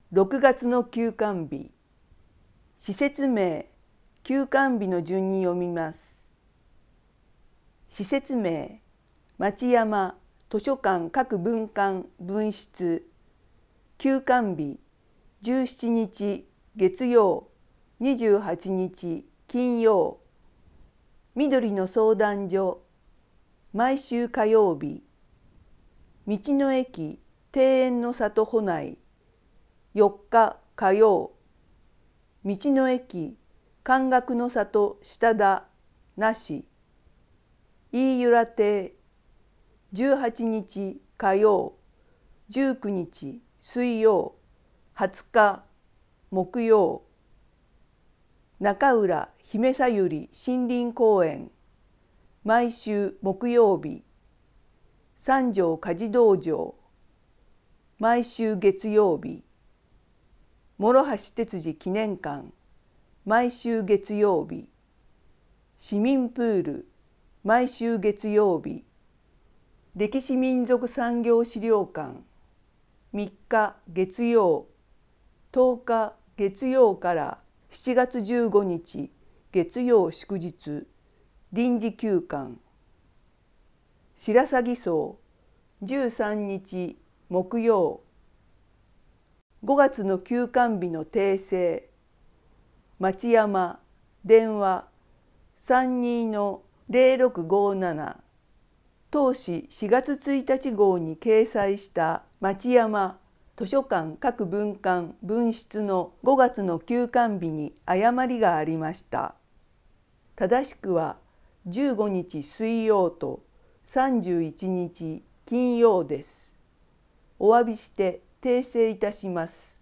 6月の休館日、施設名、休館日の順に読みます。施設名、町山図書館各分館分室、休館日、17日月曜、28日金曜、緑の相談所、毎週火曜日、道の駅庭園の里保内、4日火曜、道の駅漢学の里下田那し、飯由良亭、18日火曜、19日水曜、20日木曜、中浦姫さゆり森林公園、毎週木曜日、三条家事道場、毎週月曜日、諸橋哲司記念館、毎週月曜日、市民プール、毎週月曜日、歴史民族産業資料館、3日月曜、10日月曜から7月15日月曜祝日、臨時休館、白鷺荘、13日木曜、5月の休館日の訂正、町山、電話、32-0657、当誌4月1日号に掲載した町山図書館各分館分室の5月の休館日に誤りがありました。正しくは15日水曜と31日金曜です。お詫びして訂正いたします。